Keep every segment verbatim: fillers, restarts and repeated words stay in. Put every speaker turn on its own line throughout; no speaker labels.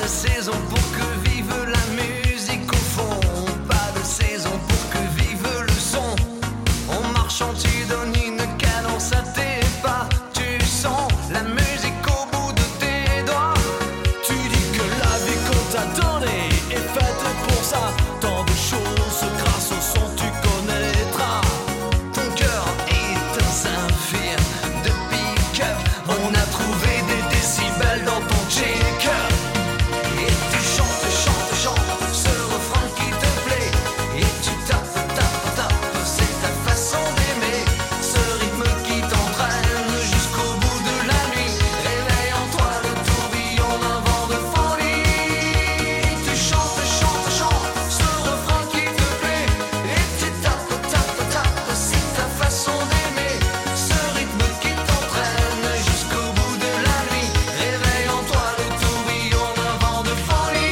saison pour que vive la musique au fond. Pas de saison pour que vive le son. En marchant tu donnes une cadence à tes pas. Tu sens la musique au bout de tes doigts. Tu dis que la vie qu'on t'a donnée est faite pour ça. Tant de choses grâce au son tu connaîtras. Ton cœur est un saphir de pick-up. On a trouvé des décibels dans ton check-up. Et tu chantes, chantes, chantes ce refrain qui te plaît. Et tu tapes, tapes, tapes, c'est ta façon d'aimer. Ce rythme qui t'entraîne jusqu'au bout de la nuit. Réveille en toi le tourbillon d'un vent de folie. Et tu chantes, chantes, chantes ce refrain qui te plaît. Et tu tapes, tapes, tapes, c'est ta façon d'aimer. Ce rythme qui t'entraîne jusqu'au bout de la nuit. Réveille en toi le tourbillon d'un vent de folie.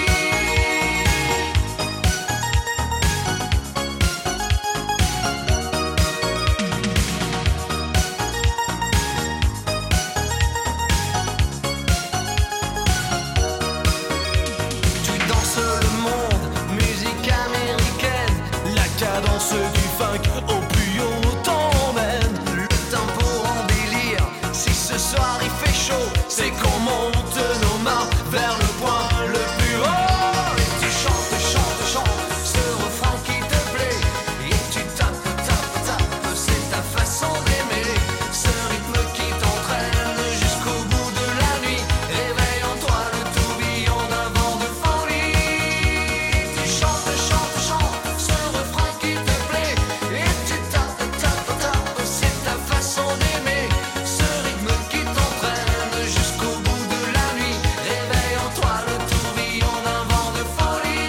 Tu danses le monde, musique américaine. La cadence du funk au plus haut t'emmène. Le tempo en délire, si ce soir il fait chaud, c'est qu'on monte nos mains vers le point le plus haut. Et tu chantes, chantes, chantes ce refrain qui te plaît. Et tu tapes, tapes, tapes, c'est ta façon d'aimer. Ce rythme qui t'entraîne jusqu'au bout de la nuit. Réveille en toi le tourbillon d'un vent de folie. Et tu chantes, chantes, chantes ce refrain qui te plaît. Et tu tapes, tapes, tapes, c'est ta façon d'aimer. Ce rythme qui t'entraîne jusqu'au bout de la nuit. Réveille en toi le tourbillon d'un vent de folie.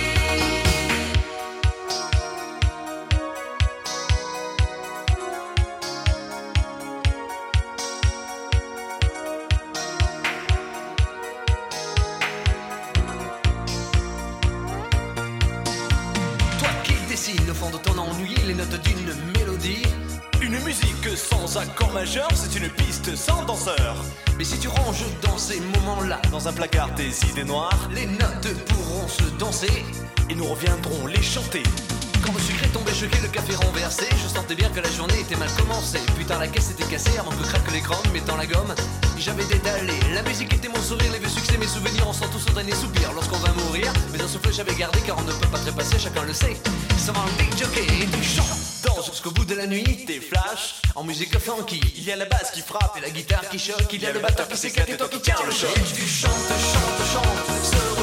Toi qui dessines au fond de ton ennui les notes d'une mélodie.
Une musique sans accord majeur, c'est une piste sans danseur.
Mais si tu ranges dans ces moments-là
Dans un placard des idées noires,
les notes pourront se danser.
et nous reviendrons les chanter.
Quand le sucre est tombé choqué, le café renversé, je sentais bien que la journée était mal commencée. Putain, la caisse était cassée avant que craque l'écran, mettant la gomme. J'avais dédalé, la musique était mon sourire, les vieux succès, mes souvenirs, on sent tous au dernier soupir lorsqu'on va mourir. Mais un souffle j'avais gardé car on ne peut pas trépasser, chacun le sait. Ça va un big jockey et tu chantes, danses jusqu'au bout de la nuit.
Des flashs,
En musique funky,
il y a la basse qui frappe
et la guitare qui choque, il y a le batteur qui s'éclate et toi qui tiens le choc. Et tu chantes, chantes, chantes, ce